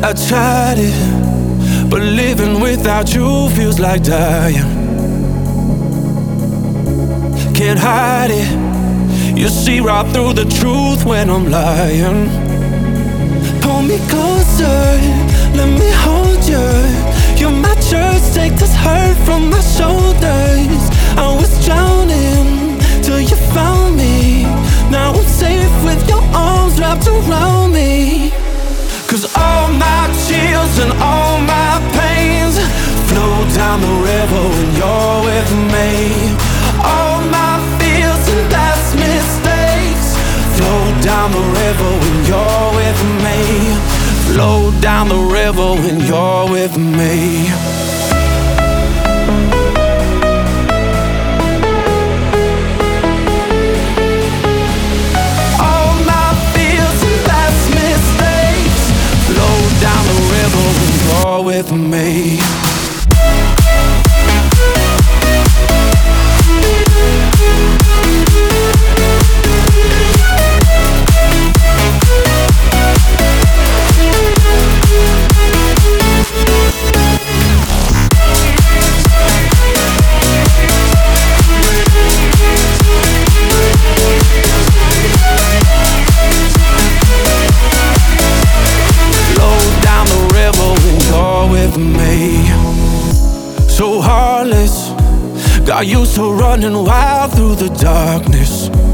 I tried it, but living without you feels like dying. Can't hide it, you see right through the truth when I'm lying. Pull me closer, let me hold you. You're my church, take this hurt from my shoulders. I was drowning till you found me. Now I'm safe with your arms wrapped around me. 'Cause all my chills and all my pains flow down the river when you're with me. All my fears and past mistakes flow down the river when you're with me. Flow down the river when you're with me. All my fears and past mistakes flow down the river when you're with me. So heartless, got used to running wild through the darkness.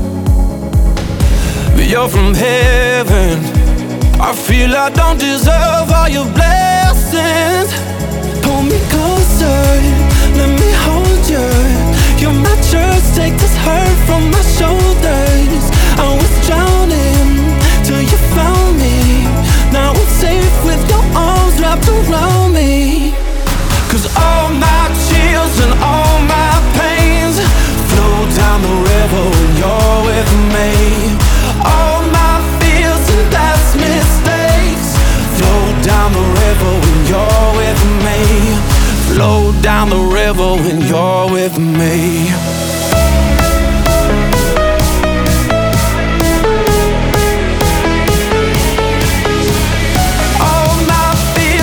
But you're from heaven, I feel I don't deserve all your blessings. Pull me closer, let me hold you. You're my church, take this hurt from my shoulders. I was drowning till you found me. Now I'm safe with your arms wrapped around me. 'Cause all my chills and all my pains flow down the river when you're with me. All my fears and past mistakes flow down the river when you're with me. Flow down the river when you're with me.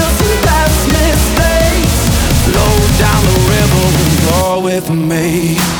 With me.